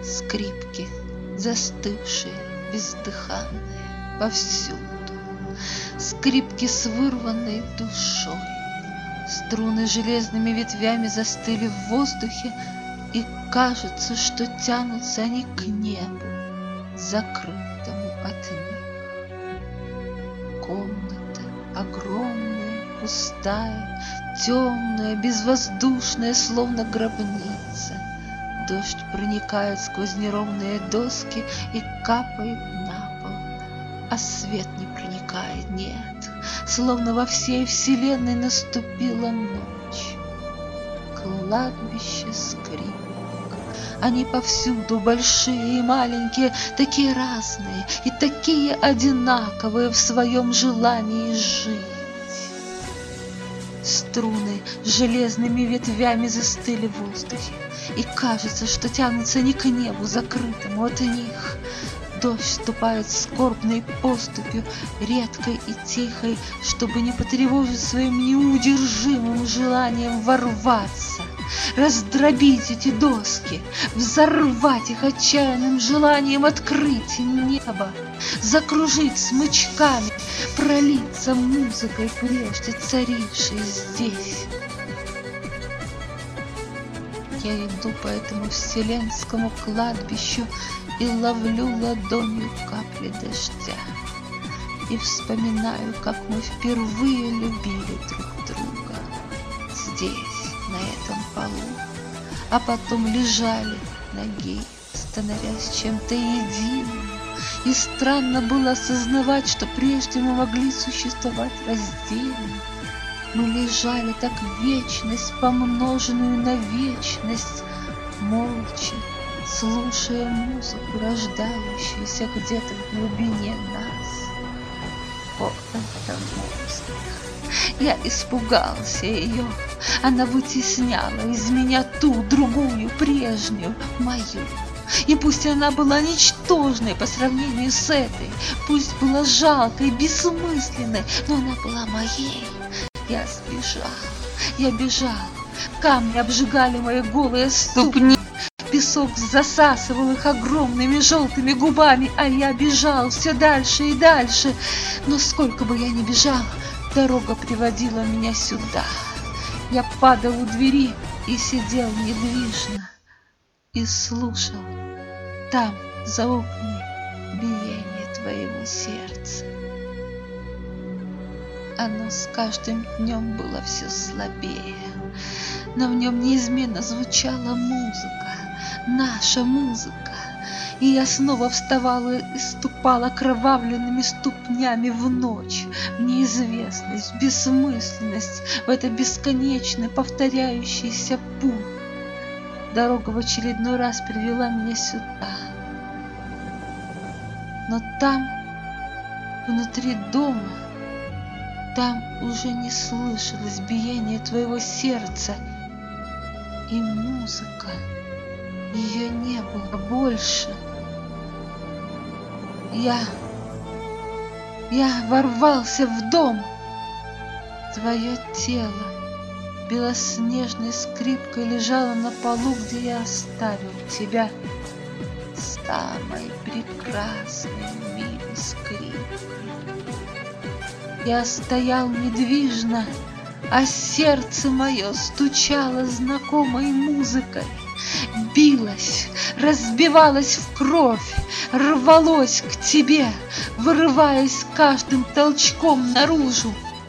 Скрипки, застывшие, бездыханные, повсюду. Скрипки с вырванной душой. Струны железными ветвями застыли в воздухе, и кажется, что тянутся они к небу, закрытому от них. Комната огромная, пустая, темная, безвоздушная, словно гробница. Дождь проникает сквозь неровные доски и капает на пол, а свет не проникает, нет, словно во всей вселенной наступила ночь. Кладбище скрипок. Они повсюду, большие и маленькие, такие разные и такие одинаковые в своем желании жить. Струны железными ветвями застыли в воздухе, и кажется, что тянутся не к небу, закрытому от них. Дождь ступает скорбной поступью, редкой и тихой, чтобы не потревожить своим неудержимым желанием ворваться, раздробить эти доски, взорвать их отчаянным желанием открыть небо, закружить смычками, пролиться музыкой, прежде царившей здесь. Я иду по этому вселенскому кладбищу и ловлю ладонью капли дождя. И вспоминаю, как мы впервые любили друг друга здесь, на этом полу, а потом лежали ноги, становясь чем-то единым. И странно было осознавать, что прежде мы могли существовать раздельно. Мы лежали так вечность, помноженную на вечность, молча, слушая музыку, рождающуюся где-то в глубине нас. О, эта музыка! Я испугался ее. Она вытесняла из меня ту, другую, прежнюю, мою. И пусть она была ничтожной по сравнению с этой, пусть была жалкой, бессмысленной, но она была моей. Я бежал. Камни обжигали мои голые ступни. Песок засасывал их огромными желтыми губами, а я бежал все дальше и дальше. Но сколько бы я ни бежал, дорога приводила меня сюда. Я падал у двери и сидел недвижно и слушал там, за окнами, биение твоего сердца. Оно с каждым днем было все слабее, но в нем неизменно звучала музыка, наша музыка, и я снова вставала и ступала окровавленными ступнями в ночь, в неизвестность, в бессмысленность, в это бесконечно повторяющийся путь. Дорога в очередной раз привела меня сюда, но там, внутри дома, там уже не слышалось биение твоего сердца, и музыка, ее не было больше. Я ворвался в дом. Твое тело белоснежной скрипкой лежало на полу, где я оставил тебя, самой прекрасной в мире скрипкой. Я стоял недвижно, а сердце мое стучало знакомой музыкой, билось, разбивалось в кровь, рвалось к тебе, вырываясь каждым толчком наружу.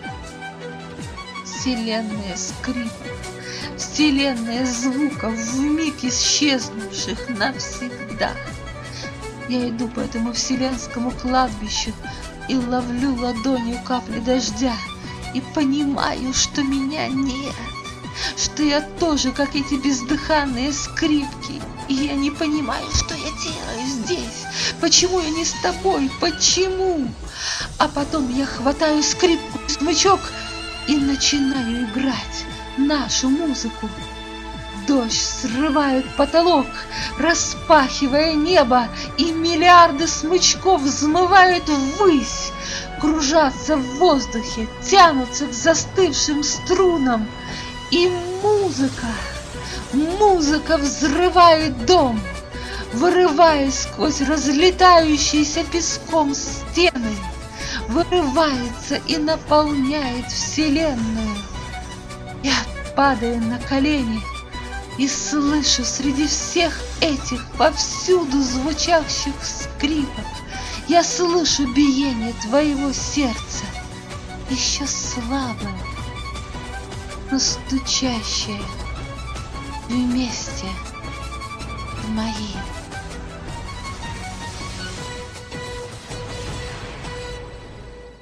Вселенная скрипок, вселенная звуков, вмиг исчезнувших навсегда. Я иду по этому вселенскому кладбищу и ловлю ладонью капли дождя, и понимаю, что меня нет, что я тоже, как эти бездыханные скрипки, и я не понимаю, что я делаю здесь, почему я не с тобой, почему? А потом я хватаю скрипку и смычок и начинаю играть нашу музыку. Дождь срывает потолок, распахивая небо, и миллиарды смычков взмывают ввысь, кружатся в воздухе, тянутся к застывшим струнам. И музыка взрывает дом, вырываясь сквозь разлетающиеся песком стены, вырывается и наполняет вселенную. Я падаю на колени и слышу среди всех этих повсюду звучащих скрипов, я слышу биение твоего сердца, еще слабое, но стучащее вместе с моим.